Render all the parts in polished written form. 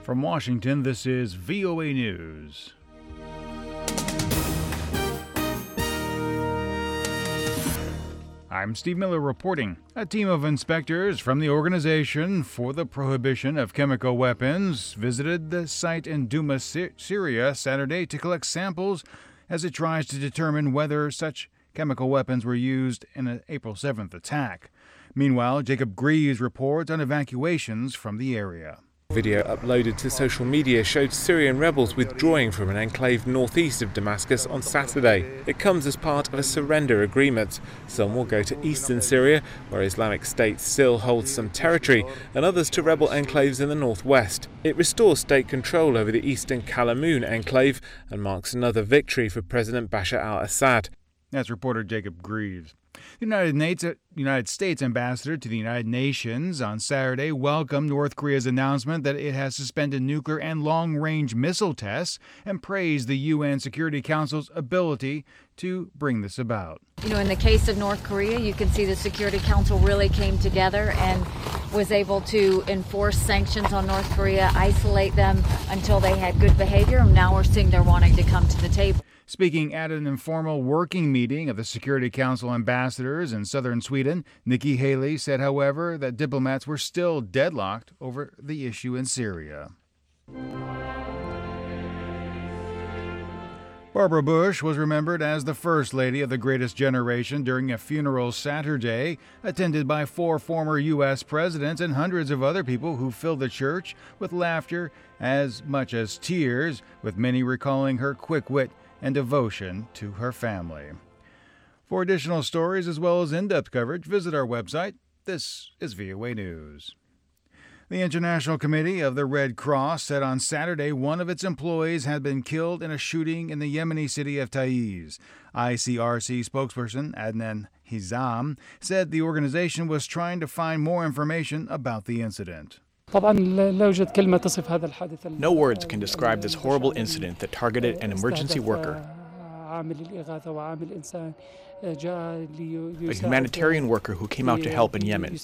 From Washington, this is VOA News. I'm Steve Miller reporting. A team of inspectors from the Organization for the Prohibition of Chemical Weapons visited the site in Douma, Syria, Saturday to collect samples as it tries to determine whether such chemical weapons were used in an April 7th attack. Meanwhile, Jacob Greaves reports on evacuations from the area. Video uploaded to social media showed Syrian rebels withdrawing from an enclave northeast of Damascus on Saturday. It comes as part of a surrender agreement. Some will go to eastern Syria, where Islamic State still holds some territory, and others to rebel enclaves in the northwest. It restores state control over the eastern Kalamoun enclave and marks another victory for President Bashar al-Assad. That's reporter Jacob Greaves. The United States ambassador to the United Nations on Saturday welcomed North Korea's announcement that it has suspended nuclear and long-range missile tests and praised the UN Security Council's ability to bring this about. In the case of North Korea, you can see the Security Council really came together and was able to enforce sanctions on North Korea, isolate them until they had good behavior, and now we're seeing they're wanting to come to the table. Speaking at an informal working meeting of the Security Council ambassadors in southern Sweden, Nikki Haley said, however, that diplomats were still deadlocked over the issue in Syria. Barbara Bush was remembered as the First Lady of the Greatest Generation during a funeral Saturday, attended by 4 former U.S. presidents and hundreds of other people who filled the church with laughter as much as tears, with many recalling her quick wit and devotion to her family. For additional stories as well as in-depth coverage, visit our website. This is VOA News. The International Committee of the Red Cross said on Saturday one of its employees had been killed in a shooting in the Yemeni city of Taiz. ICRC spokesperson Adnan Hizam said the organization was trying to find more information about the incident. No words can describe this horrible incident that targeted an emergency worker, a humanitarian worker who came out to help in Yemen,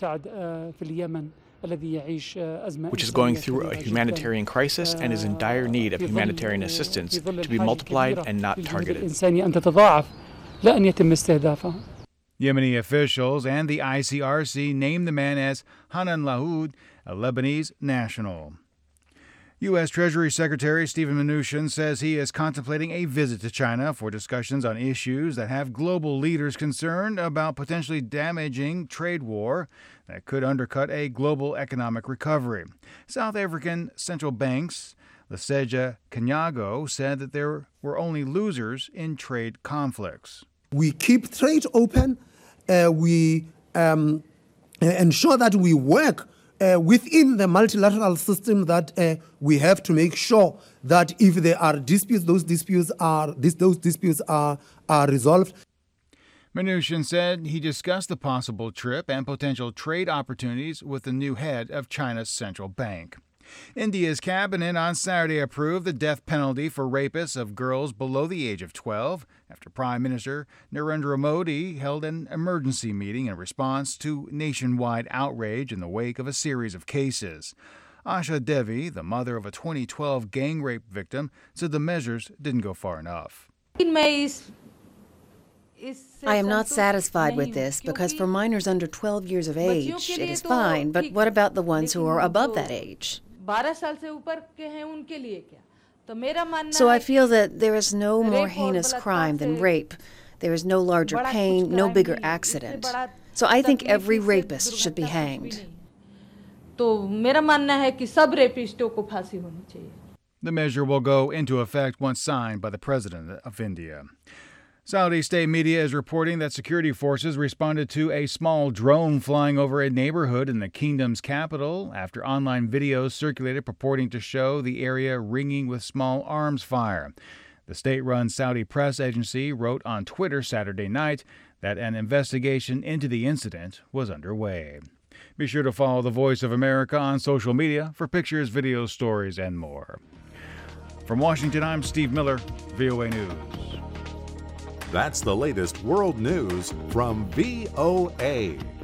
which is going through a humanitarian crisis and is in dire need of humanitarian assistance to be multiplied and not targeted. Yemeni officials and the ICRC named the man as Hanan Lahoud, a Lebanese national. U.S. Treasury Secretary Steven Mnuchin says he is contemplating a visit to China for discussions on issues that have global leaders concerned about potentially damaging trade war that could undercut a global economic recovery. South African central banks Leseja Kganyago said that there were only losers in trade conflicts. We keep trade open. We ensure that we work within the multilateral system that we have to make sure that if there are disputes, those disputes are resolved. Mnuchin said he discussed the possible trip and potential trade opportunities with the new head of China's central bank. India's cabinet on Saturday approved the death penalty for rapists of girls below the age of 12 after Prime Minister Narendra Modi held an emergency meeting in response to nationwide outrage in the wake of a series of cases. Asha Devi, the mother of a 2012 gang rape victim, said the measures didn't go far enough. I am not satisfied with this because for minors under 12 years of age, it is fine, but what about the ones who are above that age? So I feel that there is no more heinous crime than rape. There is no larger pain, no bigger accident. So I think every rapist should be hanged. The measure will go into effect once signed by the President of India. Saudi state media is reporting that security forces responded to a small drone flying over a neighborhood in the kingdom's capital after online videos circulated purporting to show the area ringing with small arms fire. The state-run Saudi press agency wrote on Twitter Saturday night that an investigation into the incident was underway. Be sure to follow The Voice of America on social media for pictures, videos, stories, and more. From Washington, I'm Steve Miller, VOA News. That's the latest world news from VOA.